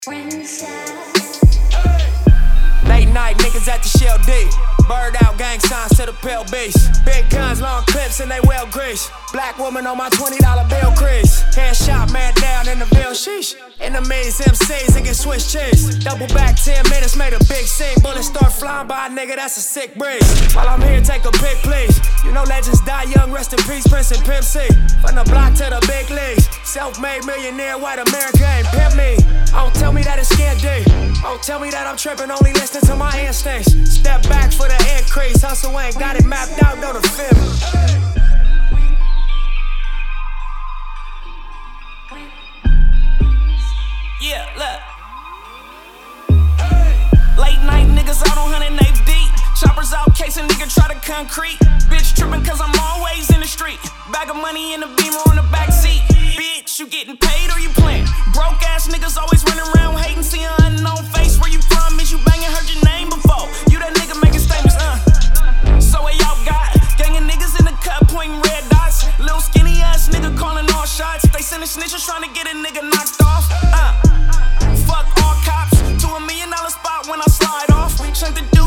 Late night niggas at the Shell D. Bird out gang signs to the pale base. Big guns, long clips, and they well greased. Black woman on my $20 bill crease. Headshot, man down in the bill, sheesh. Enemies, MCs, and get Swiss cheese. Double back 10 minutes, made a big scene. Bullets start flying by, nigga, that's a sick breeze. While I'm here, take a pic, please. You know legends die young, rest in peace, Prince and Pimp C. From the block to the big leagues. Self-made millionaire, white America ain't pimp me. Don't tell me that it's scared D. Don't tell me that I'm tripping, only listening to my instincts. Step back for the increase. Hustle ain't got it mapped out, know the feel me. Yeah, look. Late night niggas out on 108 deep. Choppers out, casing nigga try to concrete. Bitch tripping cause I'm always in the street. Bag of money in the Beamer on the back seat. Bitch, you getting paid or you playing? Broke ass niggas always running around hating. See an unknown face. Where you from? Is you banging? Heard your name before. You that nigga making statements, So what y'all got? Gang of niggas in the cut pointing red dots. Little skinny ass nigga calling all shots. They sending snitches trying to get a nigga knocked off. Fuck all cops. To $1 million spot when I slide off. Shank the dude